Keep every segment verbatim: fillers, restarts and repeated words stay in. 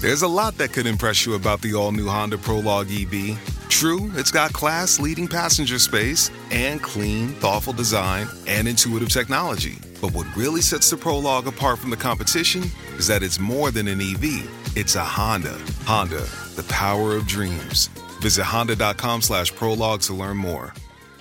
There's a lot that could impress you about the all-new Honda Prologue E V. True, it's got class-leading passenger space and clean, thoughtful design and intuitive technology. But what really sets the Prologue apart from the competition is that it's more than an E V. It's a Honda. Honda, the power of dreams. Visit honda.com slash prologue to learn more.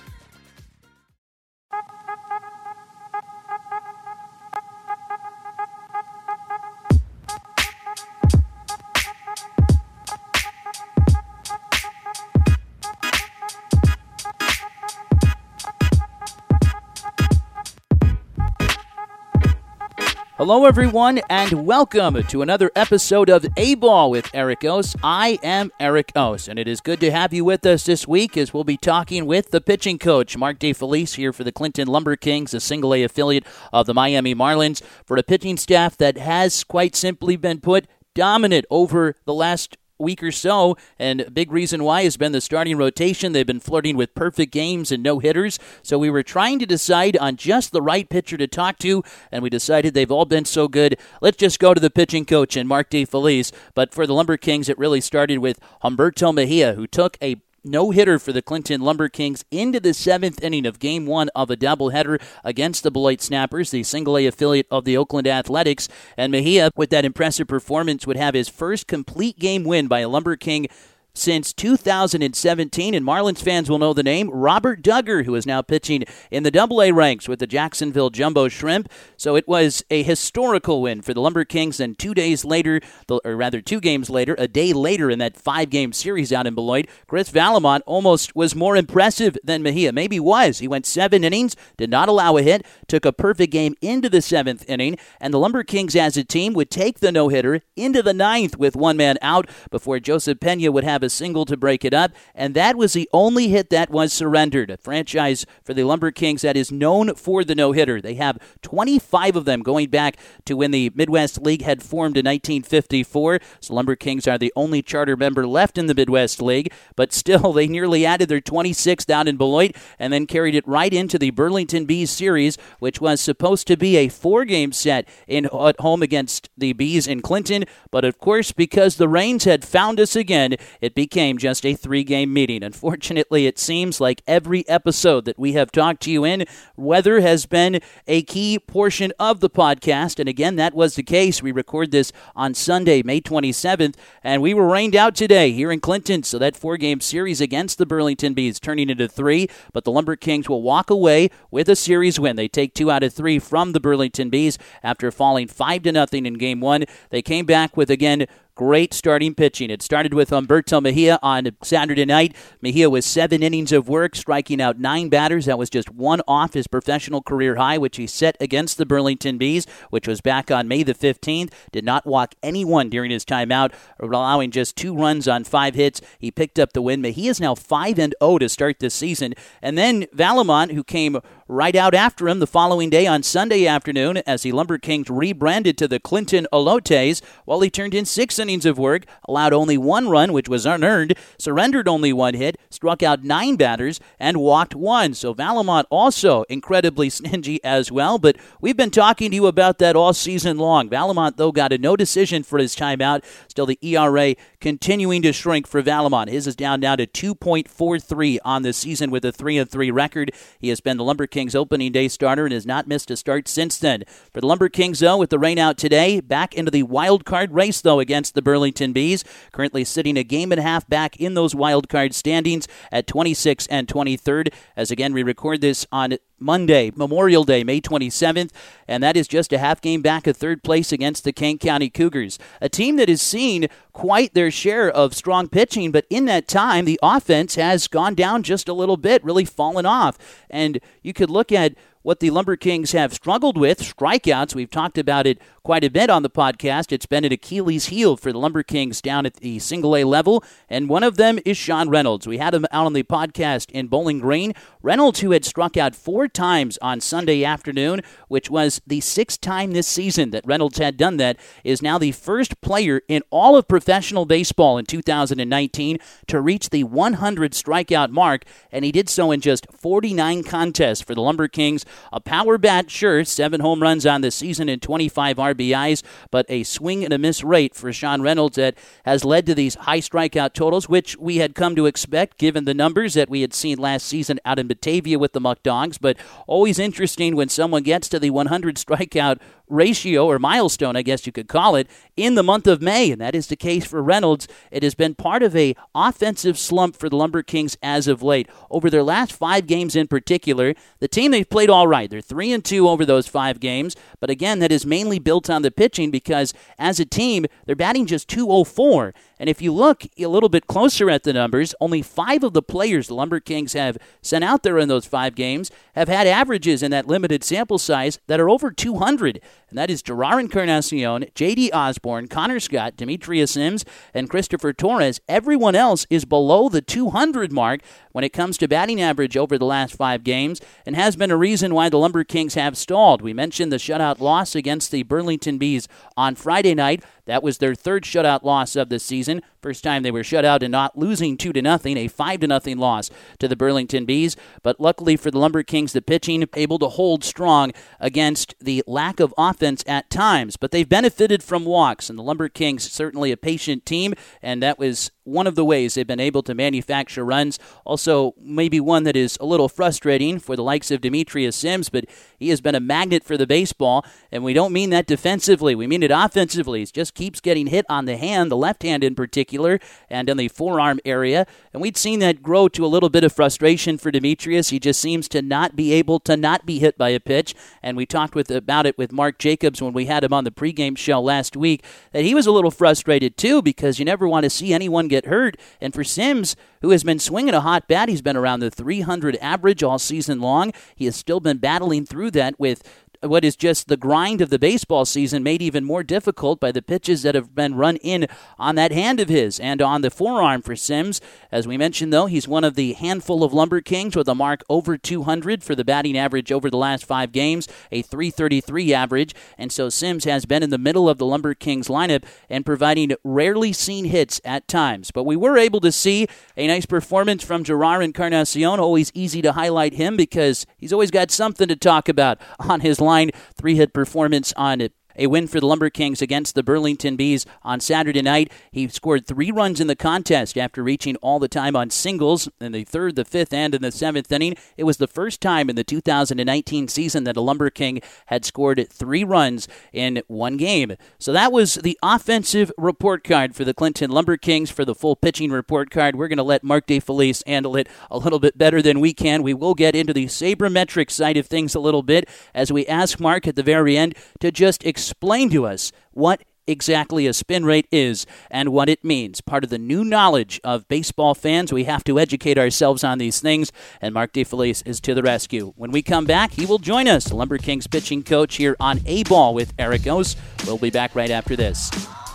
Hello, everyone, and welcome to another episode of A-Ball with Eric Ose. I am Eric Ose, and it is good to have you with us this week as we'll be talking with the pitching coach, Mark DeFelice, here for the Clinton Lumber Kings, a single-A affiliate of the Miami Marlins, for a pitching staff that has, quite simply been put, dominant over the last week or so, and a big reason why has been the starting rotation. They've been flirting with perfect games and no-hitters, so we were trying to decide on just the right pitcher to talk to, and we decided they've all been so good. Let's just go to the pitching coach and Mark DeFelice, but for the Lumber Kings, it really started with Humberto Mejia, who took a no-hitter for the Clinton Lumber Kings into the seventh inning of Game one of a doubleheader against the Beloit Snappers, the single-A affiliate of the Oakland Athletics. And Mejia, with that impressive performance, would have his first complete game win by a Lumber King since two thousand seventeen, and Marlins fans will know the name, Robert Duggar, who is now pitching in the double-A ranks with the Jacksonville Jumbo Shrimp. So it was a historical win for the Lumber Kings, and two days later, or rather two games later, a day later in that five-game series out in Beloit, Chris Vallimont almost was more impressive than Mejia. Maybe was. He went seven innings, did not allow a hit, took a perfect game into the seventh inning, and the Lumber Kings as a team would take the no-hitter into the ninth with one man out before Joseph Pena would have a single to break it up, and that was the only hit that was surrendered. A franchise for the Lumber Kings that is known for the no-hitter. They have twenty-five of them going back to when the Midwest League had formed in nineteen fifty-four. So Lumber Kings are the only charter member left in the Midwest League, but still they nearly added their twenty-sixth down in Beloit and then carried it right into the Burlington Bees series, which was supposed to be a four-game set in at home against the Bees in Clinton, but of course because the rains had found us again, it became just a three-game meeting. Unfortunately, it seems like every episode that we have talked to you in, weather has been a key portion of the podcast, and again, that was the case. We record this on Sunday, May twenty-seventh, and we were rained out today here in Clinton, so that four-game series against the Burlington Bees turning into three, but the Lumber Kings will walk away with a series win. They take two out of three from the Burlington Bees after falling five to nothing in Game one. They came back with, again, great starting pitching. It started with Humberto Mejia on Saturday night. Mejia was seven innings of work, striking out nine batters. That was just one off his professional career high, which he set against the Burlington Bees, which was back on May the fifteenth. Did not walk anyone during his timeout, allowing just two runs on five hits. He picked up the win. Mejia is now five and oh to start this season. And then Vallimont, who came right out after him the following day on Sunday afternoon as the Lumber Kings rebranded to the Clinton Elotes, while he turned in six innings of work, allowed only one run, which was unearned, surrendered only one hit, struck out nine batters, and walked one. So Vallimont also incredibly stingy as well, but we've been talking to you about that all season long. Vallimont, though, got a no decision for his timeout. Still, the E R A continuing to shrink for Vallimont. His is down now to two point four three on the season with a three and three record. He has been the Lumber Kings opening day starter and has not missed a start since then. For the Lumber Kings, though, with the rain out today, back into the wild card race, though, against the Burlington Bees, currently sitting a game and a half back in those wild card standings at twenty-sixth and twenty-third, as again we record this on Monday, Memorial Day, May twenty-seventh, and that is just a half game back of third place against the Kane County Cougars, a team that has seen quite their share of strong pitching, but in that time, the offense has gone down just a little bit, really fallen off, and you could look at what the Lumber Kings have struggled with, strikeouts. We've talked about it quite a bit on the podcast. It's been an Achilles heel for the Lumber Kings down at the single-A level, and one of them is Sean Reynolds. We had him out on the podcast in Bowling Green. Reynolds, who had struck out four times on Sunday afternoon, which was the sixth time this season that Reynolds had done that, is now the first player in all of professional baseball in two thousand nineteen to reach the one hundred strikeout mark, and he did so in just forty-nine contests for the Lumber Kings. A power bat, sure, seven home runs on the season and twenty-five R B Is, but a swing and a miss rate for Sean Reynolds that has led to these high strikeout totals, which we had come to expect given the numbers that we had seen last season out in Batavia with the Muck Dogs. But always interesting when someone gets to the one hundred strikeout ratio, or milestone, I guess you could call it, in the month of May, and that is the case for Reynolds. It has been part of a offensive slump for the Lumber Kings as of late. Over their last five games in particular, the team, they've played all right. They're three and two over those five games, but again, that is mainly built on the pitching because as a team, they're batting just two oh four. And if you look a little bit closer at the numbers, only five of the players the Lumber Kings have sent out there in those five games have had averages in that limited sample size that are over two hundred. And that is Gerard Encarnacion, J D Osborne, Connor Scott, Demetrius Sims, and Christopher Torres. Everyone else is below the two hundred mark when it comes to batting average over the last five games, and has been a reason why the Lumber Kings have stalled. We mentioned the shutout loss against the Burlington Bees on Friday night. That was their third shutout loss of the season. First time they were shut out and not losing two to nothing, a five to nothing loss to the Burlington Bees. But luckily for the Lumber Kings, the pitching able to hold strong against the lack of offense at times. But they've benefited from walks, and the Lumber Kings certainly a patient team, and that was one of the ways they've been able to manufacture runs. Also, maybe one that is a little frustrating for the likes of Demetrius Sims, but he has been a magnet for the baseball, and we don't mean that defensively. We mean it offensively. He just keeps getting hit on the hand, the left hand in particular, and in the forearm area, and we'd seen that grow to a little bit of frustration for Demetrius. He just seems to not be able to not be hit by a pitch, and we talked with about it with Mark Jacobs when we had him on the pregame show last week, that he was a little frustrated too, because you never want to see anyone get hurt. And for Sims, who has been swinging a hot bat, he's been around the three hundred average all season long. He has still been battling through that with what is just the grind of the baseball season, made even more difficult by the pitches that have been run in on that hand of his and on the forearm for Sims. As we mentioned, though, he's one of the handful of Lumber Kings with a mark over two hundred for the batting average over the last five games, a three thirty-three average, and so Sims has been in the middle of the Lumber Kings lineup and providing rarely seen hits at times. But we were able to see a nice performance from Gerard Encarnacion. Always easy to highlight him because he's always got something to talk about on his line. Three-hit performance on it. A win for the Lumber Kings against the Burlington Bees on Saturday night. He scored three runs in the contest after reaching all the time on singles in the third, the fifth, and in the seventh inning. It was the first time in the two thousand nineteen season that a Lumber King had scored three runs in one game. So that was the offensive report card for the Clinton Lumber Kings. For the full pitching report card, we're going to let Mark DeFelice handle it a little bit better than we can. We will get into the sabermetric side of things a little bit as we ask Mark at the very end to just explain Explain to us what exactly a spin rate is and what it means. Part of the new knowledge of baseball fans. We have to educate ourselves on these things, and Mark DeFelice is to the rescue. When we come back, he will join us, the Lumber Kings pitching coach, here on A-Ball with Eric Ose. We'll be back right after this.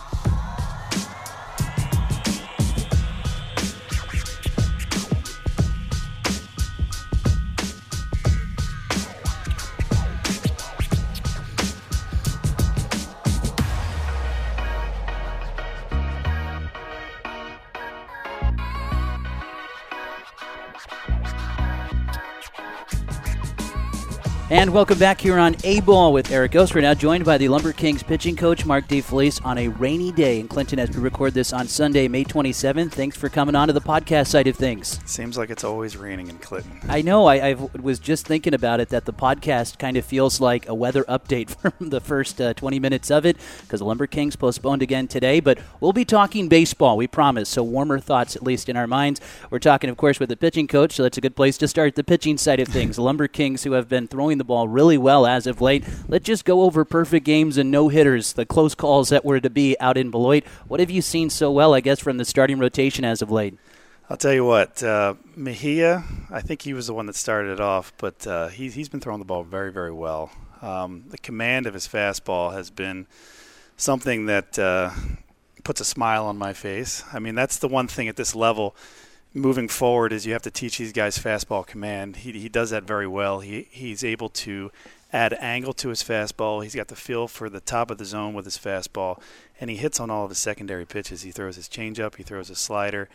And welcome back here on A-Ball with Eric Ose. We're now joined by the Lumber Kings pitching coach, Mark DeFelice, on a rainy day in Clinton as we record this on Sunday, May twenty-seventh. Thanks for coming on to the podcast side of things. Seems like it's always raining in Clinton. I know. I I've, was just thinking about it, that the podcast kind of feels like a weather update from the first uh, twenty minutes of it, because the Lumber Kings postponed again today. But we'll be talking baseball, we promise, so warmer thoughts at least in our minds. We're talking, of course, with the pitching coach, so that's a good place to start the pitching side of things. The Lumber Kings, who have been throwing the ball really well as of late. Let's just go over perfect games and no-hitters, the close calls that were to be out in Beloit. What have you seen so well, I guess, from the starting rotation as of late? I'll tell you what, uh, Mejia, I think he was the one that started it off, but uh, he, he's been throwing the ball very, very well. Um, the command of his fastball has been something that uh, puts a smile on my face. I mean, that's the one thing at this level moving forward is you have to teach these guys fastball command. He he does that very well. He he's able to add angle to his fastball. He's got the feel for the top of the zone with his fastball, and he hits on all of his secondary pitches. He throws his changeup, he throws his slider,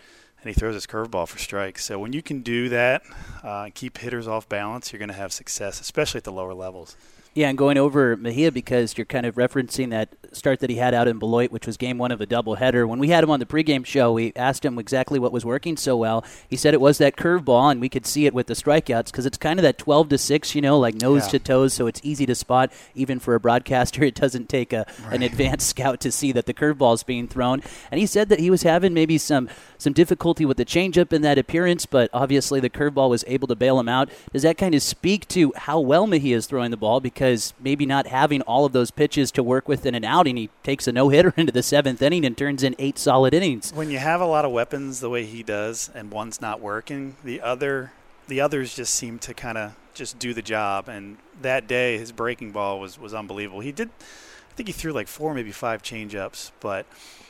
and he throws his curveball for strikes. So when you can do that uh, and keep hitters off balance, you're going to have success, especially at the lower levels. Yeah, and going over Mejia because you're kind of referencing that start that he had out in Beloit, which was game one of a doubleheader. When we had him on the pregame show, we asked him exactly what was working so well. He said it was that curveball, and we could see it with the strikeouts because it's kind of that twelve to six, you know, like nose yeah. to toes, so it's easy to spot. Even for a broadcaster, it doesn't take a, right. an advanced scout to see that the curveball is being thrown. And he said that he was having maybe some, some difficulty with the changeup in that appearance, but obviously the curveball was able to bail him out. Does that kind of speak to how well Mejia is throwing the ball? Because maybe not having all of those pitches to work with in an outing, he takes a no-hitter into the seventh inning and turns in eight solid innings. When you have a lot of weapons the way he does and one's not working, the other the others just seem to kind of just do the job. And that day, his breaking ball was, was unbelievable. He did, I think he threw like four, maybe five change-ups, but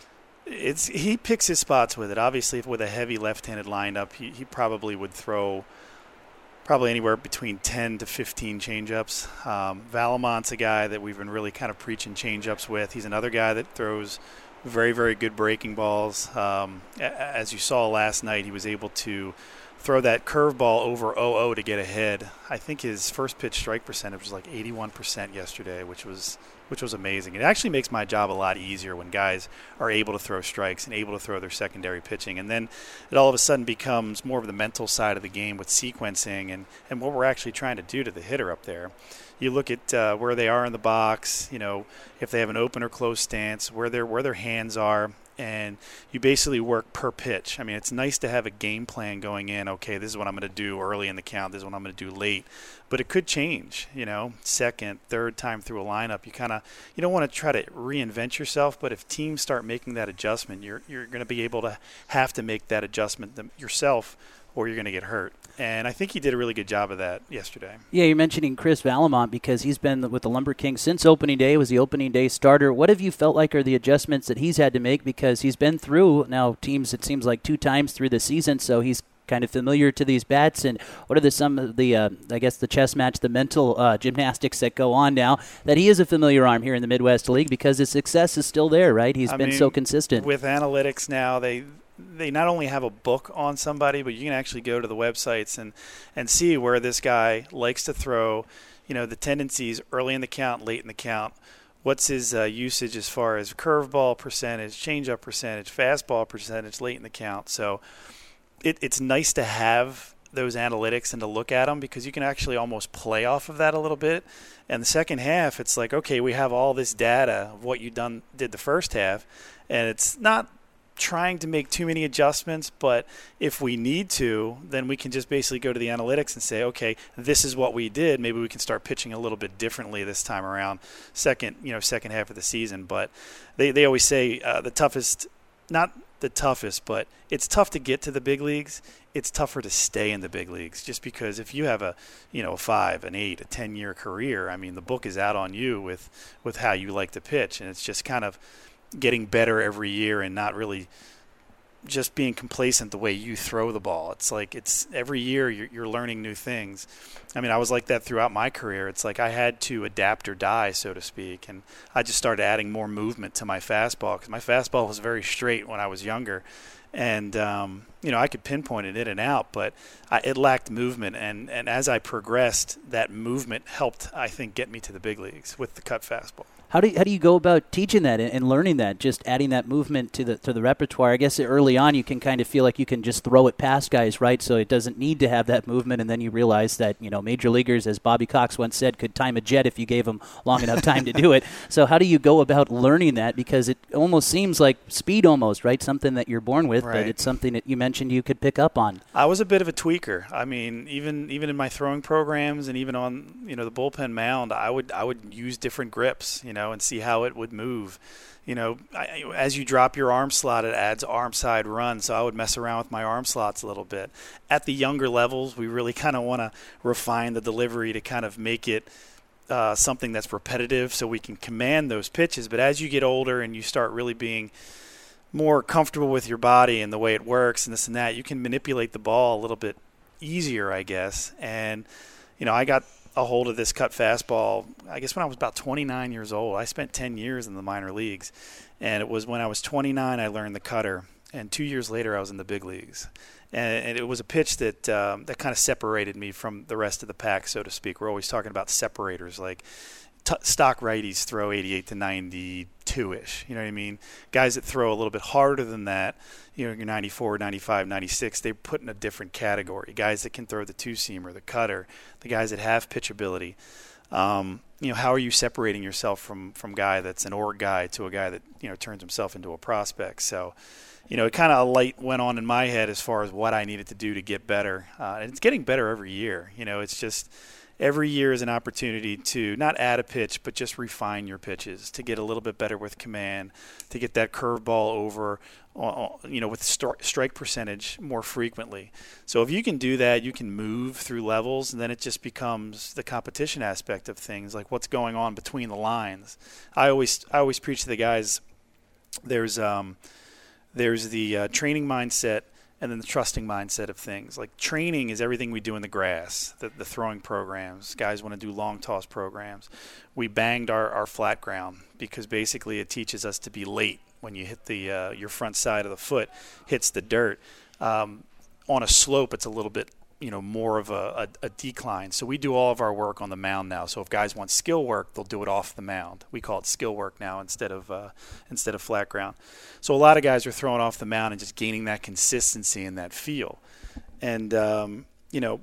it's he picks his spots with it. Obviously, if with a heavy left-handed lineup, he, he probably would throw probably anywhere between ten to fifteen change-ups. Um, Valamont's a guy that we've been really kind of preaching change-ups with. He's another guy that throws very, very good breaking balls. Um, as you saw last night, he was able to throw that curveball over oh oh to get ahead. I think his first pitch strike percentage was like eighty-one percent yesterday, which was which was amazing. It actually makes my job a lot easier when guys are able to throw strikes and able to throw their secondary pitching. And then it all of a sudden becomes more of the mental side of the game with sequencing and, and what we're actually trying to do to the hitter up there. You look at uh, where they are in the box, you know, if they have an open or closed stance, where their where their hands are, and you basically work per pitch. I mean, it's nice to have a game plan going in. Okay, this is what I'm going to do early in the count. This is what I'm going to do late. But it could change, you know, second, third time through a lineup. You kind of you don't want to try to reinvent yourself, but if teams start making that adjustment, you're you're going to be able to have to make that adjustment yourself, or you're going to get hurt. And I think he did a really good job of that yesterday. Yeah, you're mentioning Chris Valamont because he's been with the Lumber Kings since opening day. Was the opening day starter. What have you felt like are the adjustments that he's had to make? Because he's been through now teams, it seems like, two times through the season, so he's kind of familiar to these bats. And what are the some of the, uh, I guess, the chess match, the mental uh, gymnastics that go on now that he is a familiar arm here in the Midwest League because his success is still there, right? He's I been mean, so consistent. With analytics now, they – they not only have a book on somebody, but you can actually go to the websites and, and see where this guy likes to throw, you know, the tendencies early in the count, late in the count. What's his uh, usage as far as curveball percentage, changeup percentage, fastball percentage, late in the count. So it, it's nice to have those analytics and to look at them because you can actually almost play off of that a little bit. And the second half, it's like, okay, we have all this data of what you done did the first half, and it's not – trying to make too many adjustments, but if we need to, then we can just basically go to the analytics and say, okay, this is what we did. Maybe we can start pitching a little bit differently this time around, second, you know, second half of the season. But they, they always say uh, the toughest, not the toughest, but it's tough to get to the big leagues. It's tougher to stay in the big leagues just because if you have a, you know, a five, an eight, a ten-year career, I mean, the book is out on you with, with how you like to pitch, and it's just kind of getting better every year and not really just being complacent the way you throw the ball. It's like it's every year you're, you're learning new things. I mean, I was like that throughout my career. It's like I had to adapt or die, so to speak, and I just started adding more movement to my fastball because my fastball was very straight when I was younger. And, um, you know, I could pinpoint it in and out, but I, it lacked movement. And, and as I progressed, that movement helped, I think, get me to the big leagues with the cut fastball. How do you, how do you go about teaching that and, and learning that, just adding that movement to the to the repertoire? I guess early on you can kind of feel like you can just throw it past guys, right? So it doesn't need to have that movement, and then you realize that, you know, major leaguers, as Bobby Cox once said, could time a jet if you gave them long enough time to do it. So how do you go about learning that? Because it almost seems like speed almost, right? Something that you're born with, right. But it's something that you mentioned you could pick up on. I was a bit of a tweaker. I mean, even even in my throwing programs and even on, you know, the bullpen mound, I would I would use different grips, you know, and see how it would move. You know, I, as you drop your arm slot, it adds arm side run, so I would mess around with my arm slots a little bit. At the younger levels, we really kind of want to refine the delivery to kind of make it uh, something that's repetitive so we can command those pitches. But as you get older and you start really being more comfortable with your body and the way it works and this and that, you can manipulate the ball a little bit easier, I guess. And, you know, I got a hold of this cut fastball, I guess, when I was about twenty-nine years old. I spent ten years in the minor leagues, and it was when I was twenty-nine I learned the cutter. and two years later I was in the big leagues. And, and it was a pitch that um, that kind of separated me from the rest of the pack, so to speak. We're always talking about separators, like t- stock righties throw eighty-eight to ninety-two-ish. You know what I mean? Guys that throw a little bit harder than that, you know, you're ninety-four, ninety-five, ninety-six, they're put in a different category. Guys that can throw the two-seamer, the cutter, the guys that have pitchability. Um, you know, how are you separating yourself from from guy that's an org guy to a guy that, you know, turns himself into a prospect? So, you know, it kind of a light went on in my head as far as what I needed to do to get better. Uh, and it's getting better every year. You know, it's just every year is an opportunity to not add a pitch, but just refine your pitches, to get a little bit better with command, to get that curveball over, you know, with st- strike percentage more frequently. So if you can do that, you can move through levels, and then it just becomes the competition aspect of things, like what's going on between the lines. I always I always preach to the guys, there's um, there's the uh, training mindset and then the trusting mindset of things. Like training is everything we do in the grass, the, the throwing programs. Guys want to do long toss programs. We banged our, our flat ground because basically it teaches us to be late when you hit the uh, your front side of the foot hits the dirt. Um, on a slope, it's a little bit, you know, more of a, a, a decline. So we do all of our work on the mound now. So if guys want skill work, they'll do it off the mound. We call it skill work now instead of uh, instead of flat ground. So a lot of guys are throwing off the mound and just gaining that consistency and that feel. And, um, you know,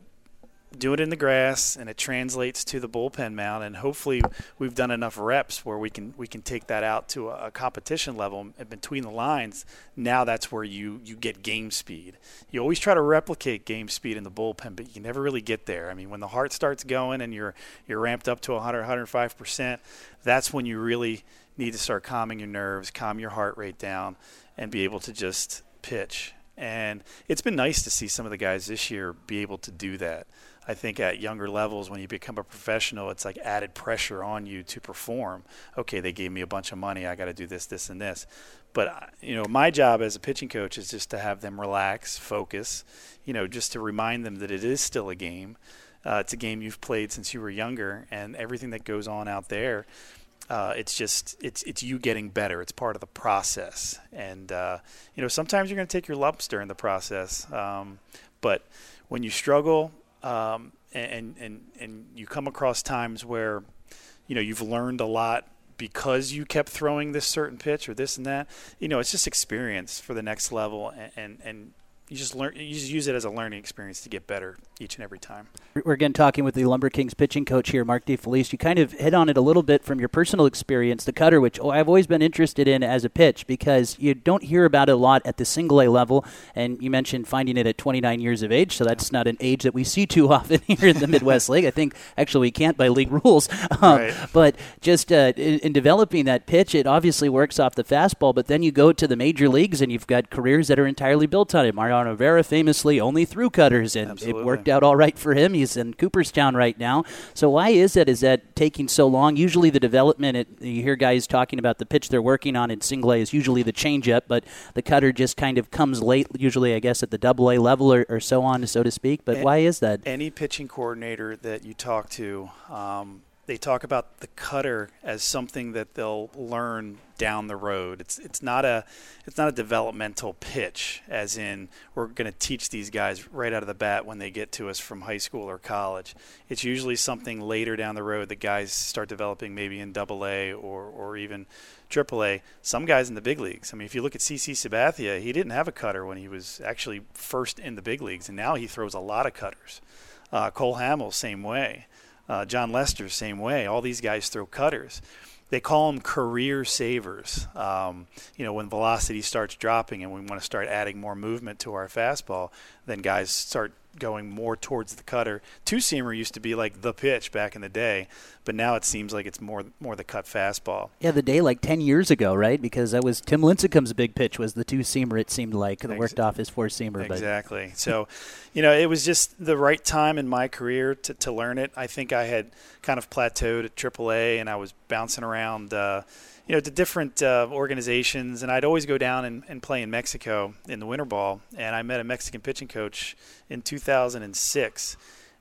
do it in the grass, and it translates to the bullpen mound. And hopefully we've done enough reps where we can we can take that out to a, a competition level and between the lines. Now that's where you, you get game speed. You always try to replicate game speed in the bullpen, but you can never really get there. I mean, when the heart starts going and you're you're ramped up to one hundred, one hundred five percent, that's when you really need to start calming your nerves, calm your heart rate down, and be able to just pitch. And it's been nice to see some of the guys this year be able to do that. I think at younger levels, when you become a professional, it's like added pressure on you to perform. Okay, they gave me a bunch of money. I got to do this, this, and this. But, you know, my job as a pitching coach is just to have them relax, focus, you know, just to remind them that it is still a game. Uh, it's a game you've played since you were younger, and everything that goes on out there, uh, it's just it's it's you getting better. It's part of the process. And, uh, you know, sometimes you're going to take your lumps during the process. Um, but when you struggle, Um, and, and, and you come across times where, you know, you've learned a lot because you kept throwing this certain pitch or this and that, you know, it's just experience for the next level. And, and, and you just learn, you just use it as a learning experience to get better each and every time. We're again talking with the Lumber Kings pitching coach here, Mark DeFelice. You kind of hit on it a little bit from your personal experience, the cutter, which I've always been interested in as a pitch because you don't hear about it a lot at the single A level. And you mentioned finding it at twenty-nine years of age, so that's not an age that we see too often here in the Midwest League. I think actually we can't by league rules. Um, right. But just uh, in, in developing that pitch, it obviously works off the fastball, but then you go to the major leagues and you've got careers that are entirely built on it. Mariano Rivera famously only threw cutters, and Absolutely. It worked out all right for him. He's in Cooperstown right now. So why is that? Is that taking so long? Usually the development, it, you hear guys talking about the pitch they're working on in single A is usually the changeup, but the cutter just kind of comes late, usually I guess at the double A level or, or so on, so to speak. But and why is that? Any pitching coordinator that you talk to, um, they talk about the cutter as something that they'll learn down the road. It's it's not a it's not a developmental pitch, as in we're going to teach these guys right out of the bat when they get to us from high school or college. It's usually something later down the road that guys start developing maybe in double A or, or even triple A. Some guys in the big leagues. I mean, if you look at C C Sabathia, he didn't have a cutter when he was actually first in the big leagues, and now he throws a lot of cutters. Uh, Cole Hamels, same way. Uh, John Lester, same way. All these guys throw cutters. They call them career savers. Um, you know, when velocity starts dropping and we want to start adding more movement to our fastball, then guys start going more towards the cutter. Two-seamer used to be like the pitch back in the day, but now it seems like it's more more the cut fastball. Yeah, the day like ten years ago, right? Because that was Tim Lincecum's big pitch was the two-seamer, it seemed like. That worked off his four-seamer. Exactly. But. So, you know, it was just the right time in my career to, to learn it. I think I had kind of plateaued at triple A, and I was bouncing around uh, you know, to different uh, organizations, and I'd always go down and, and play in Mexico in the winter ball. And I met a Mexican pitching coach in two thousand six,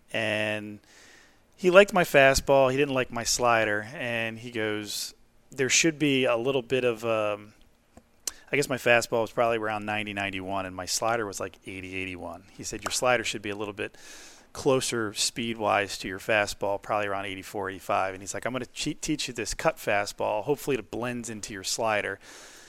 and he liked my fastball. He didn't like my slider, and he goes, there should be a little bit of um, I guess my fastball was probably around ninety, ninety-one, and my slider was like eighty, eighty-one. He said, your slider should be a little bit closer speed-wise to your fastball, probably around eighty-four, eighty-five. And he's like, I'm going to teach you this cut fastball. Hopefully it blends into your slider.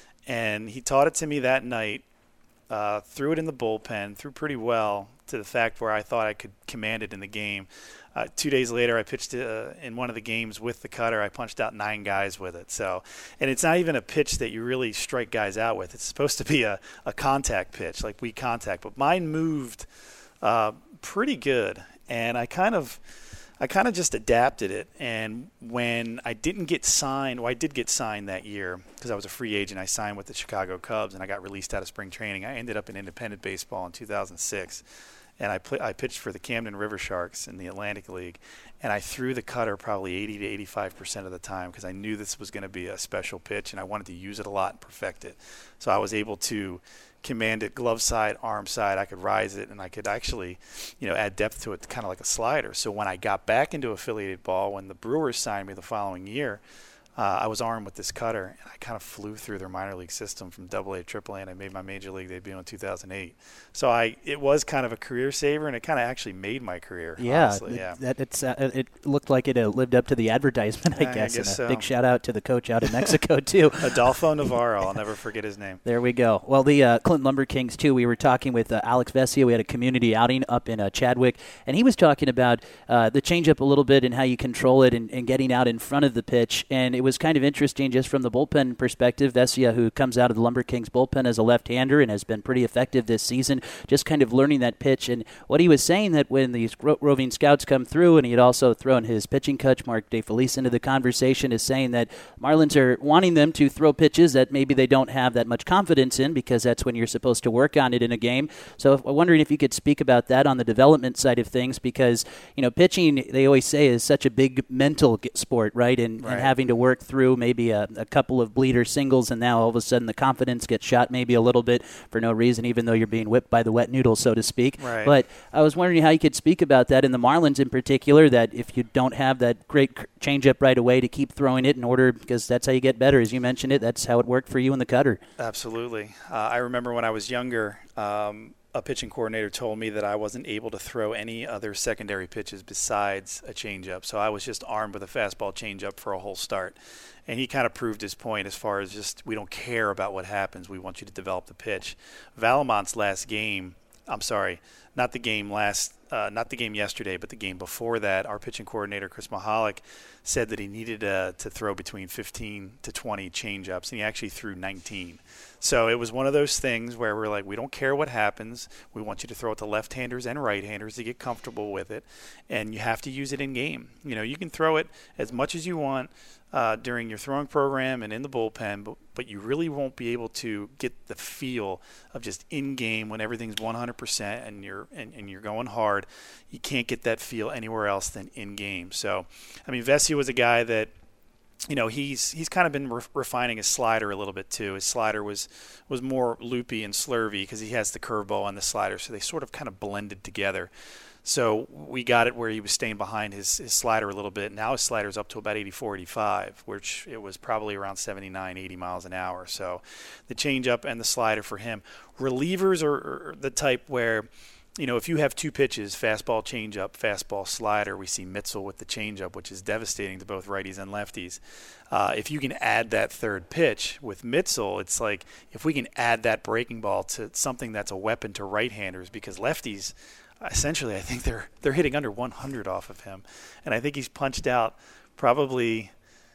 And he taught it to me that night, uh, threw it in the bullpen, threw pretty well to the fact where I thought I could command it in the game. Uh, two days later, I pitched uh, in one of the games with the cutter. I punched out nine guys with it. So, and it's not even a pitch that you really strike guys out with. It's supposed to be a, a contact pitch, like weak contact. But mine moved uh, pretty good, and I kind of, I kind of just adapted it. And when I didn't get signed, well, I did get signed that year because I was a free agent. I signed with the Chicago Cubs, and I got released out of spring training. I ended up in independent baseball in two thousand six. And I play, I pitched for the Camden River Sharks in the Atlantic League, and I threw the cutter probably eighty to eighty-five percent of the time because I knew this was going to be a special pitch, and I wanted to use it a lot and perfect it. So I was able to command it glove side, arm side. I could rise it, and I could actually, you know, add depth to it, kind of like a slider. So when I got back into affiliated ball, when the Brewers signed me the following year, Uh, I was armed with this cutter, and I kind of flew through their minor league system from double A to triple A, and I made my major league debut in two thousand eight. So I, it was kind of a career saver, and it kind of actually made my career. Yeah, honestly. yeah. It, that, it's, uh, it looked like it uh, lived up to the advertisement, I Yeah, I guess. guess and a so. big shout out to the coach out in Mexico too. Adolfo Navarro, I'll never forget his name. There we go. Well, the uh, Clinton Lumber Kings, too, we were talking with uh, Alex Vesia. We had a community outing up in uh, Chadwick, and he was talking about uh, the changeup a little bit and how you control it and, and getting out in front of the pitch. And it was kind of interesting just from the bullpen perspective. Vesia, who comes out of the Lumber Kings bullpen as a left-hander and has been pretty effective this season, just kind of learning that pitch. And what he was saying that when these ro- roving scouts come through, and he had also thrown his pitching coach, Mark DeFelice, into the conversation, is saying that Marlins are wanting them to throw pitches that maybe they don't have that much confidence in because that's when you're supposed to work on it in a game. So I'm wondering if you could speak about that on the development side of things because, you know, pitching, they always say, is such a big mental sport, right? And, right. and having to work through maybe a, a couple of bleeder singles, and now all of a sudden the confidence gets shot maybe a little bit for no reason, even though you're being whipped by the wet noodle, so to speak. Right. But I was wondering how you could speak about that in the Marlins in particular, that if you don't have that great changeup right away, to keep throwing it in order, because that's how you get better. As you mentioned it, that's how it worked for you in the cutter. Absolutely. Uh, I remember when I was younger, um, a pitching coordinator told me that I wasn't able to throw any other secondary pitches besides a changeup. So I was just armed with a fastball changeup for a whole start. And he kind of proved his point as far as just we don't care about what happens. We want you to develop the pitch. Valamont's last game, I'm sorry, not the game last, uh, not the game yesterday, but the game before that, our pitching coordinator, Chris Mahalik, said that he needed uh, to throw between fifteen to twenty changeups, and he actually threw nineteen. So it was one of those things where we're like, we don't care what happens. We want you to throw it to left-handers and right-handers to get comfortable with it, and you have to use it in game. You know, you can throw it as much as you want uh, during your throwing program and in the bullpen, but, but you really won't be able to get the feel of just in-game when everything's one hundred percent and you're and, and you're going hard. You can't get that feel anywhere else than in-game. So, I mean, Vesia was a guy that, you know, he's he's kind of been re- refining his slider a little bit too. His slider was was more loopy and slurvy because he has the curveball and the slider, so they sort of kind of blended together. So we got it where he was staying behind his, his slider a little bit. Now his slider's up to about eighty-four, eighty-five, which it was probably around seventy-nine, eighty miles an hour. So the changeup and the slider for him. Relievers are, are the type where, you know, if you have two pitches, fastball, changeup, fastball, slider, we see Mitzel with the changeup, which is devastating to both righties and lefties. Uh, if you can add that third pitch with Mitzel, it's like if we can add that breaking ball to something that's a weapon to right-handers, because lefties, essentially, I think they're they're hitting under one hundred off of him. And I think he's punched out probably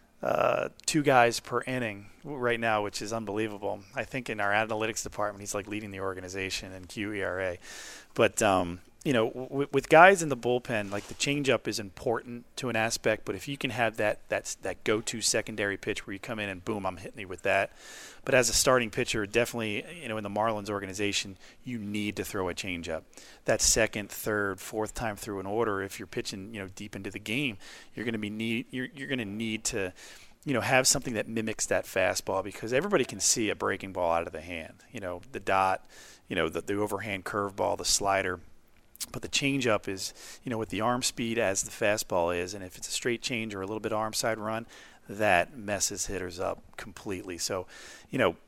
uh, two guys per inning right now, which is unbelievable. I think in our analytics department, he's like leading the organization in Q E R A. But, um, you know, w- with guys in the bullpen, like the changeup is important to an aspect, but if you can have that that's that go-to secondary pitch where you come in and boom, I'm hitting you with that. But as a starting pitcher, definitely, you know, in the Marlins organization, you need to throw a changeup. That second, third, fourth time through an order, if you're pitching, you know, deep into the game, you're going to be need you're you're going to need to, you know, have something that mimics that fastball, because everybody can see a breaking ball out of the hand. You know, the dot, you know, the, the overhand curveball, the slider. But the changeup is, you know, with the arm speed as the fastball is, and if it's a straight change or a little bit arm side run, that messes hitters up completely. So, you know,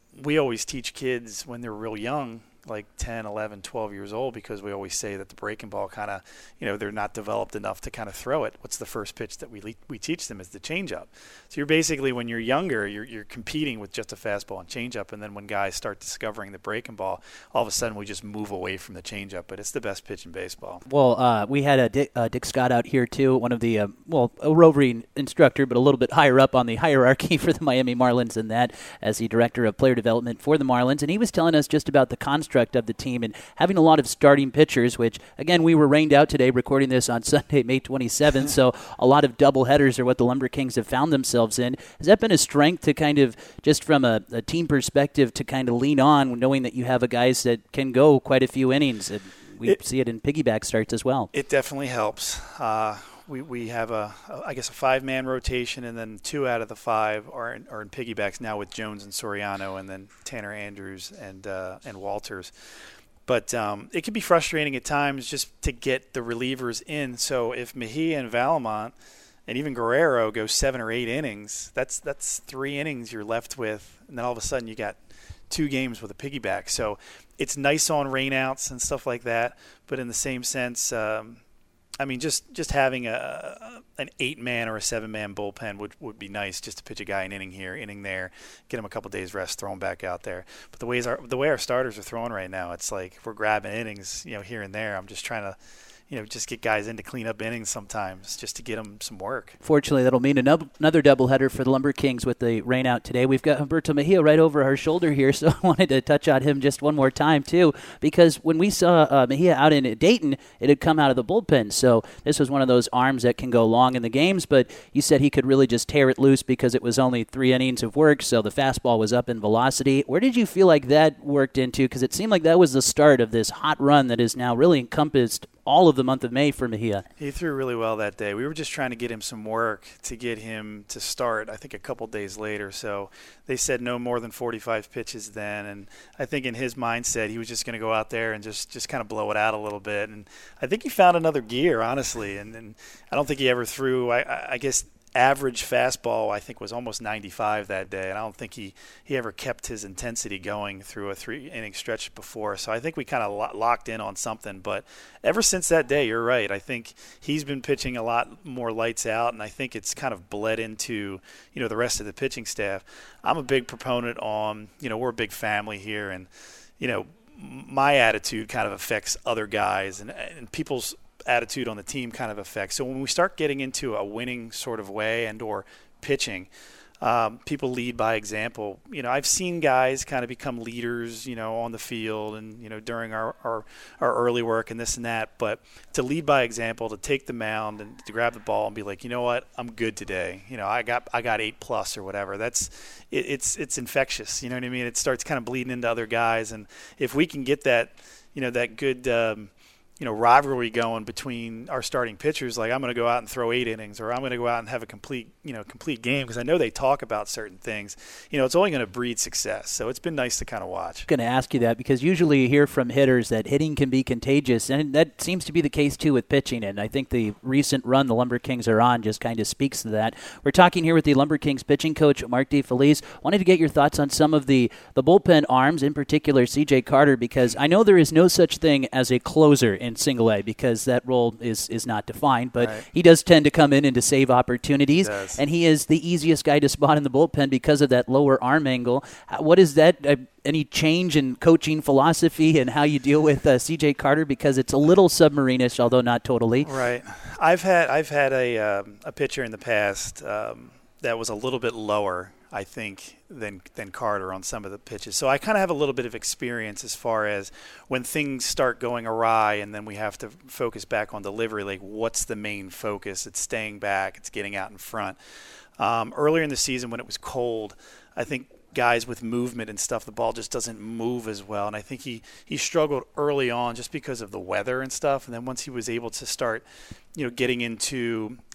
we always teach kids when they're real young, like ten, eleven, twelve years old, because we always say that the breaking ball kind of, you know, they're not developed enough to kind of throw it. What's the first pitch that we le- we teach them is the changeup. So you're basically, when you're younger, you're you're competing with just a fastball and changeup, and then when guys start discovering the breaking ball, all of a sudden we just move away from the changeup. But it's the best pitch in baseball. Well, uh, we had a Dick, uh, Dick Scott out here too, one of the uh, well, a roving instructor, but a little bit higher up on the hierarchy for the Miami Marlins than that, as the director of player development for the Marlins, and he was telling us just about the construct of the team and having a lot of starting pitchers, which, again, we were rained out today recording this on Sunday, May twenty-seventh, so a lot of double headers are what the Lumber Kings have found themselves in. Has that been a strength to kind of, just from a, a team perspective, to kind of lean on, knowing that you have a guys that can go quite a few innings? And we it, see it in piggyback starts as well. It definitely helps. Uh, we we have, a, a, I guess, a five-man rotation, and then two out of the five are in, are in piggybacks now with Jones and Soriano, and then Tanner Andrews and uh, and Walters. But um, it can be frustrating at times just to get the relievers in. So if Mejia and Vallimont and even Guerrero go seven or eight innings, that's that's three innings you're left with, and then all of a sudden you got two games with a piggyback. So it's nice on rainouts and stuff like that, but in the same sense, um, I mean, just, just having a an eight-man or a seven-man bullpen would, would be nice, just to pitch a guy an inning here, inning there, get him a couple days rest, throw him back out there. But the ways our the way our starters are throwing right now, it's like we're grabbing innings, you know, here and there. I'm just trying to, you know, just get guys in to clean up innings sometimes, just to get them some work. Fortunately, that'll mean another doubleheader for the Lumber Kings with the rain out today. We've got Humberto Mejia right over our shoulder here, so I wanted to touch on him just one more time, too, because when we saw uh, Mejia out in Dayton, it had come out of the bullpen. So this was one of those arms that can go long in the games, but you said he could really just tear it loose because it was only three innings of work, so the fastball was up in velocity. Where did you feel like that worked into? Because it seemed like that was the start of this hot run that is now really encompassed all of the month of May for Mejia. He threw really well that day. We were just trying to get him some work to get him to start, I think, a couple days later. So they said no more than forty-five pitches then. And I think in his mindset, he was just going to go out there and just, just kind of blow it out a little bit. And I think he found another gear, honestly. And, and I don't think he ever threw, I, I guess, average fastball, I think, was almost ninety-five that day, and I don't think he, he ever kept his intensity going through a three-inning stretch before. So I think we kind of lo- locked in on something. But ever since that day, you're right. I think he's been pitching a lot more lights out, and I think it's kind of bled into, you know, the rest of the pitching staff. I'm a big proponent on, you know, we're a big family here, and, you know, my attitude kind of affects other guys, and, and people's attitude on the team kind of affects. So when we start getting into a winning sort of way and or pitching, um, people lead by example. You know, I've seen guys kind of become leaders, you know, on the field and, you know, during our, our, our early work and this and that. But to lead by example, to take the mound and to grab the ball and be like, you know what, I'm good today. You know, I got I got eight plus or whatever. That's it, it's it's infectious. You know what I mean? It starts kind of bleeding into other guys. And if we can get that, you know, that good um, – you know, rivalry going between our starting pitchers, like I'm going to go out and throw eight innings, or I'm going to go out and have a complete, you know, complete game, because I know they talk about certain things. You know, it's only going to breed success. So it's been nice to kind of watch. I'm going to ask you that because usually you hear from hitters that hitting can be contagious, and that seems to be the case too with pitching. And I think the recent run the Lumber Kings are on just kind of speaks to that. We're talking here with the Lumber Kings pitching coach, Mark DeFelice. Wanted to get your thoughts on some of the, the bullpen arms, in particular C J Carter, because I know there is no such thing as a closer in single A because that role is, is not defined, but right. He does tend to come in and to save opportunities, he and he is the easiest guy to spot in the bullpen because of that lower arm angle. What is that? Uh, any change in coaching philosophy and how you deal with uh, C J Carter, because it's a little submarine-ish, although not totally. Right. I've had I've had a um, a pitcher in the past um, that was a little bit lower, I think, than than Carter on some of the pitches. So I kind of have a little bit of experience as far as when things start going awry and then we have to focus back on delivery, like what's the main focus? It's staying back. It's getting out in front. Um, earlier in the season when it was cold, I think guys with movement and stuff, the ball just doesn't move as well. And I think he, he struggled early on just because of the weather and stuff. And then once he was able to start, you know, getting into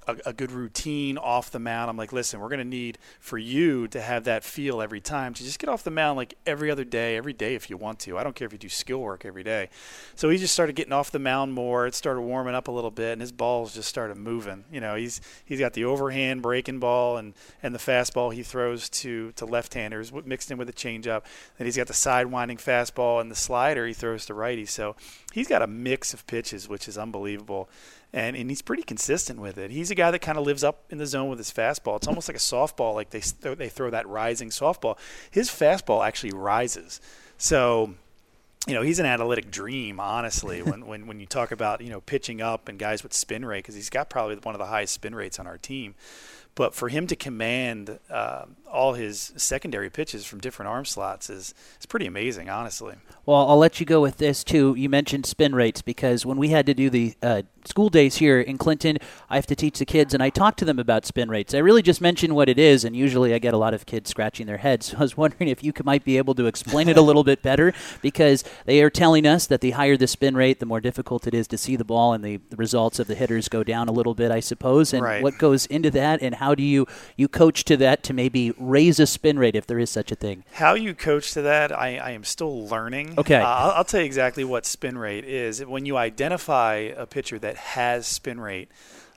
a, a good routine off the mound. I'm like, listen, we're going to need for you to have that feel every time to just get off the mound like every other day, every day if you want to. I don't care if you do skill work every day. So he just started getting off the mound more. It started warming up a little bit, and his balls just started moving. You know, he's he's got the overhand breaking ball and, and the fastball he throws to, to left-handers mixed in with a changeup. Then he's got the side-winding fastball and the slider he throws to righties. So he's got a mix of pitches, which is unbelievable. And, and he's pretty consistent with it. He's a guy that kind of lives up in the zone with his fastball. It's almost like a softball, like they they throw that rising softball. His fastball actually rises. So, you know, he's an analytic dream, honestly, when, when, when you talk about, you know, pitching up and guys with spin rate, because he's got probably one of the highest spin rates on our team. But for him to command uh, all his secondary pitches from different arm slots is, is pretty amazing, honestly. Well, I'll let you go with this, too. You mentioned spin rates, because when we had to do the uh, school days here in Clinton, I have to teach the kids, and I talk to them about spin rates. I really just mention what it is, and usually I get a lot of kids scratching their heads. So I was wondering if you could, might be able to explain it a little bit better, because they are telling us that the higher the spin rate, the more difficult it is to see the ball, and the, the results of the hitters go down a little bit, I suppose. And right. What goes into that, and how do you, you coach to that to maybe raise a spin rate if there is such a thing? How you coach to that, I, I am still learning. Okay. Uh, I'll, I'll tell you exactly what spin rate is. When you identify a pitcher that has spin rate,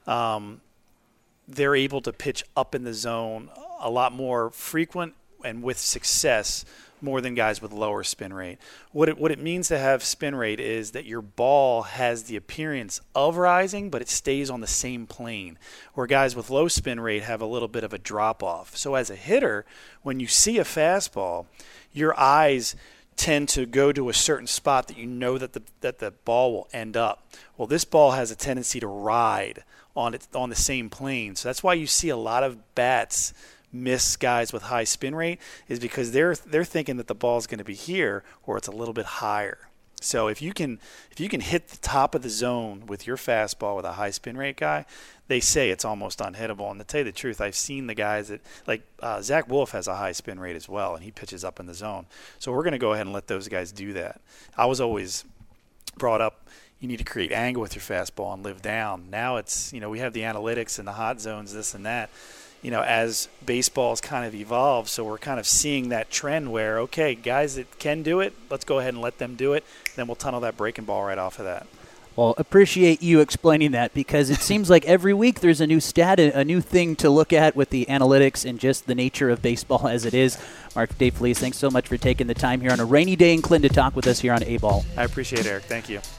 um, they're able to pitch up in the zone a lot more frequent and with success more than guys with lower spin rate. What it, what it means to have spin rate is that your ball has the appearance of rising, but it stays on the same plane, where guys with low spin rate have a little bit of a drop-off. So as a hitter, when you see a fastball, your eyes tend to go to a certain spot that you know that the that the ball will end up. Well, this ball has a tendency to ride on it on the same plane. So that's why you see a lot of bats miss guys with high spin rate, is because they're they're thinking that the ball is going to be here or it's a little bit higher. So if you can if you can hit the top of the zone with your fastball with a high spin rate guy, they say it's almost unhittable. And to tell you the truth, I've seen the guys that, like uh, Zach Wolf has a high spin rate as well, and he pitches up in the zone. So we're going to go ahead and let those guys do that. I was always brought up, you need to create angle with your fastball and live down. Now it's, you know, we have the analytics and the hot zones, this and that, you know, as baseball's kind of evolved. So we're kind of seeing that trend where, okay, guys that can do it, let's go ahead and let them do it. Then we'll tunnel that breaking ball right off of that. Well, appreciate you explaining that, because it seems like every week there's a new stat, a new thing to look at with the analytics and just the nature of baseball as it is. Mark Dave Felice, thanks so much for taking the time here on a rainy day in Clinton to talk with us here on A-Ball. I appreciate it, Eric. Thank you.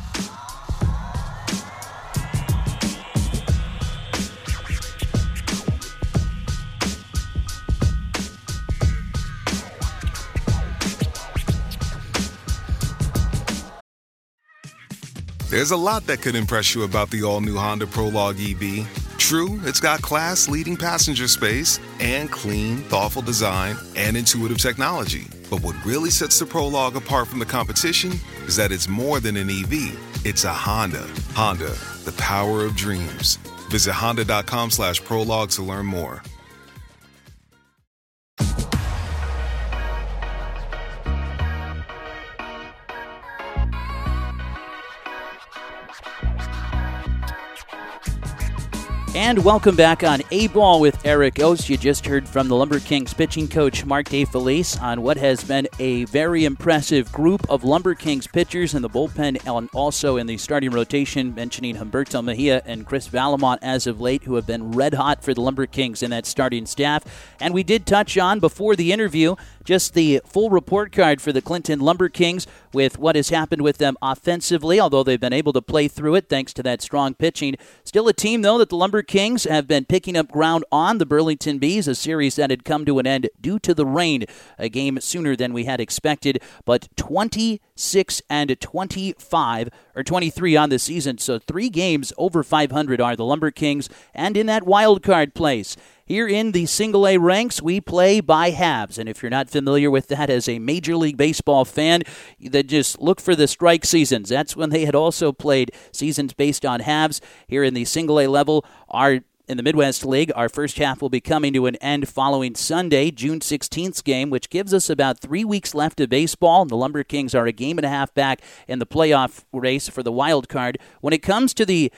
There's a lot that could impress you about the all-new Honda Prologue E V. True, it's got class-leading passenger space and clean, thoughtful design and intuitive technology. But what really sets the Prologue apart from the competition is that it's more than an E V. It's a Honda. Honda, the power of dreams. Visit honda.com slash prologue to learn more. And welcome back on A-Ball with Eric Ost. You just heard from the Lumber Kings pitching coach Mark Dave Felice on what has been a very impressive group of Lumber Kings pitchers in the bullpen and also in the starting rotation, mentioning Humberto Mejia and Chris Valamont as of late, who have been red hot for the Lumber Kings in that starting staff. And we did touch on, before the interview, just the full report card for the Clinton Lumber Kings with what has happened with them offensively, although they've been able to play through it thanks to that strong pitching. Still a team, though, that the Lumber Kings have been picking up ground on. The Burlington Bees, a series that had come to an end due to the rain, a game sooner than we had expected, but twenty-six and twenty-five, or twenty-three on the season, so three games over five hundred are the Lumber Kings, and in that wild card place. Here in the single A ranks, we play by halves, and if you're not familiar with that as a Major League Baseball fan, then just look for the strike seasons. That's when they had also played seasons based on halves. Here in the single A level, our in the Midwest League, our first half will be coming to an end following Sunday, June sixteenth game, which gives us about three weeks left of baseball. The Lumber Kings are a game and a half back in the playoff race for the wild card. When it comes to the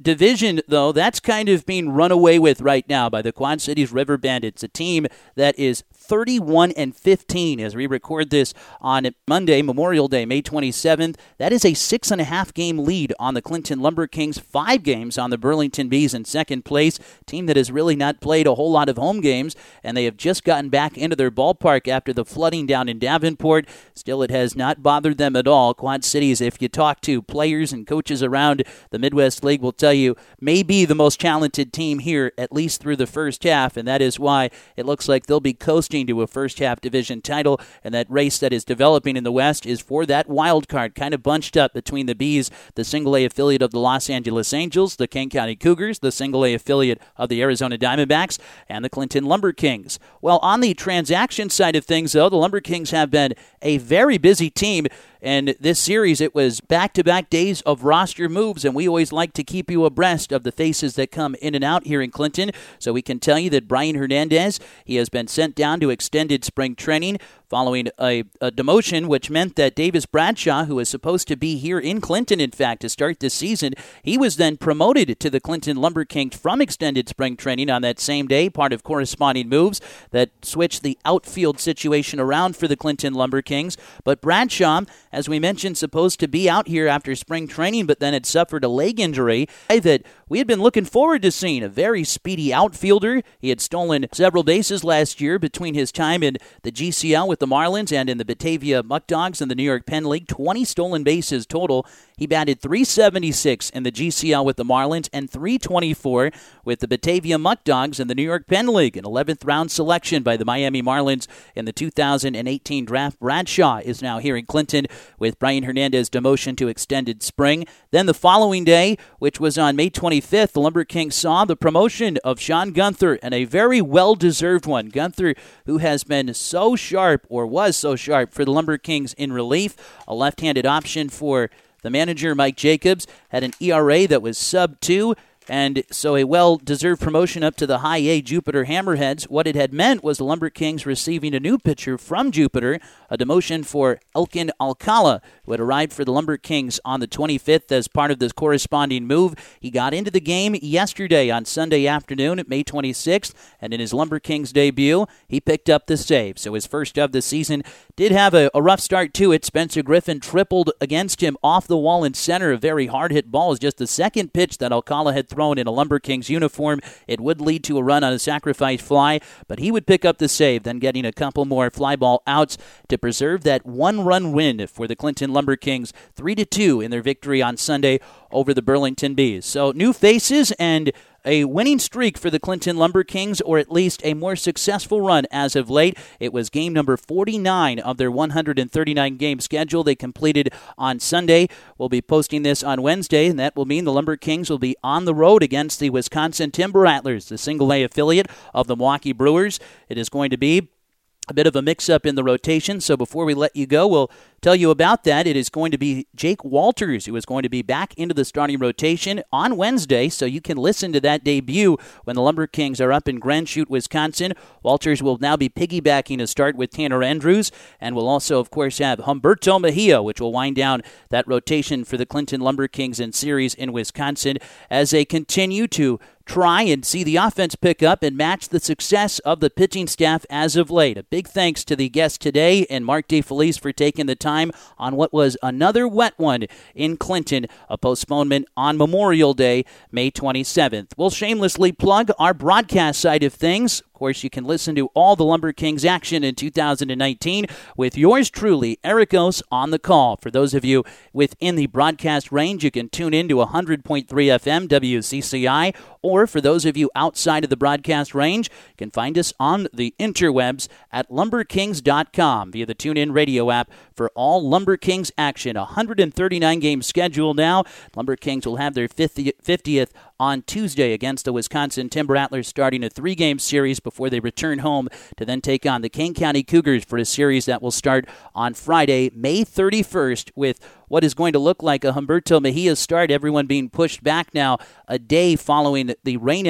division, though, that's kind of being run away with right now by the Quad Cities River Bandits, a team that is thirty-one and fifteen as we record this on Monday, Memorial Day, May twenty-seventh. That is a six and a half game lead on the Clinton Lumber Kings, five games on the Burlington Bees in second place. Team that has really not played a whole lot of home games, and they have just gotten back into their ballpark after the flooding down in Davenport. Still, it has not bothered them at all. Quad Cities, if you talk to players and coaches around the Midwest League, will tell you may be the most talented team here, at least through the first half, and that is why it looks like they'll be coasting to a first-half division title, and that race that is developing in the West is for that wild card, kind of bunched up between the Bees, the single-A affiliate of the Los Angeles Angels, the Kane County Cougars, the single-A affiliate of the Arizona Diamondbacks, and the Clinton Lumber Kings. Well, on the transaction side of things, though, the Lumber Kings have been a very busy team. And this series, it was back-to-back days of roster moves, and we always like to keep you abreast of the faces that come in and out here in Clinton. So we can tell you that Brian Hernandez, he has been sent down to extended spring training following a, a demotion, which meant that Davis Bradshaw, who was supposed to be here in Clinton, in fact, to start this season, he was then promoted to the Clinton Lumber Kings from extended spring training on that same day, part of corresponding moves that switched the outfield situation around for the Clinton Lumber Kings. But Bradshaw, as we mentioned, supposed to be out here after spring training, but then had suffered a leg injury that we had been looking forward to seeing. A very speedy outfielder. He had stolen several bases last year between his time in the G C L with the Marlins and in the Batavia Muck Dogs in the New York Penn League. twenty stolen bases total. He batted three seventy-six in the G C L with the Marlins and three twenty-four with the Batavia Muck Dogs in the New York Penn League. An eleventh round selection by the Miami Marlins in the two thousand eighteen draft. Bradshaw is now here in Clinton with Brian Hernandez demotion to extended spring. Then the following day, which was on May twenty-fifth, the Lumber Kings saw the promotion of Sean Gunther, and a very well-deserved one. Gunther, who has been so sharp, or was so sharp, for the Lumber Kings in relief. A left-handed option for the manager, Mike Jacobs, had an E R A that was sub two, and so a well-deserved promotion up to the high A Jupiter Hammerheads. What it had meant was the Lumber Kings receiving a new pitcher from Jupiter, a demotion for Elkin Alcala, who had arrived for the Lumber Kings on the twenty-fifth as part of this corresponding move. He got into the game yesterday on Sunday afternoon at May twenty-sixth, and in his Lumber Kings debut, he picked up the save. So his first of the season did have a, a rough start to it. Spencer Griffin tripled against him off the wall in center. A very hard-hit ball is just the second pitch that Alcala had thrown in a Lumber Kings uniform. It would lead to a run on a sacrifice fly, but he would pick up the save, then getting a couple more fly ball outs to preserve that one-run win for the Clinton Lumber Kings, three to two in their victory on Sunday over the Burlington Bees. So new faces and a winning streak for the Clinton Lumber Kings, or at least a more successful run as of late. It was game number forty-nine of their one hundred thirty-nine game schedule they completed on Sunday. We'll be posting this on Wednesday, and that will mean the Lumber Kings will be on the road against the Wisconsin Timber Rattlers, the single-A affiliate of the Milwaukee Brewers. It is going to be a bit of a mix-up in the rotation, so before we let you go, we'll tell you about that. It is going to be Jake Walters who is going to be back into the starting rotation on Wednesday, so you can listen to that debut when the Lumber Kings are up in Grand Chute, Wisconsin. Walters will now be piggybacking a start with Tanner Andrews, and we'll also, of course, have Humberto Mejia, which will wind down that rotation for the Clinton Lumber Kings in series in Wisconsin as they continue to try and see the offense pick up and match the success of the pitching staff as of late. A big thanks to the guest today and Mark DeFelice for taking the time on what was another wet one in Clinton, a postponement on Memorial Day, May twenty-seventh. We'll shamelessly plug our broadcast side of things. Of course, you can listen to all the Lumber Kings action in two thousand nineteen with yours truly, Eric Ose, on the call. For those of you within the broadcast range, you can tune in to one hundred point three F M W C C I, or for those of you outside of the broadcast range, you can find us on the interwebs at lumber kings dot com via the TuneIn radio app for all Lumber Kings action. one hundred thirty-nine game schedule now. Lumber Kings will have their fiftieth on Tuesday against the Wisconsin Timber Rattlers, starting a three-game series before they return home to then take on the Kane County Cougars for a series that will start on Friday, May thirty-first, with what is going to look like a Humberto Mejia start, everyone being pushed back now a day following the rainout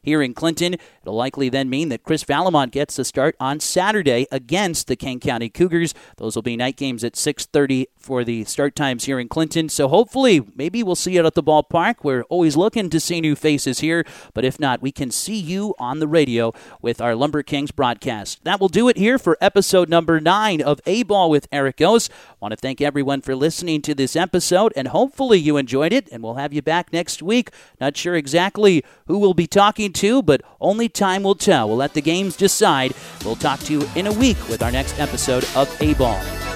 here in Clinton. It'll likely then mean that Chris Valamont gets the start on Saturday against the Kane County Cougars. Those will be night games at six thirty for the start times here in Clinton. So hopefully, maybe we'll see it at the ballpark. We're always looking to see new faces here. But if not, we can see you on the radio with our Lumber Kings broadcast. That will do it here for episode number nine of A-Ball with Eric Gose. I want to thank everyone for listening to this episode, and hopefully you enjoyed it, and we'll have you back next week. Not sure exactly who we'll be talking to, but only time will tell. We'll let the games decide. We'll talk to you in a week with our next episode of A-Ball.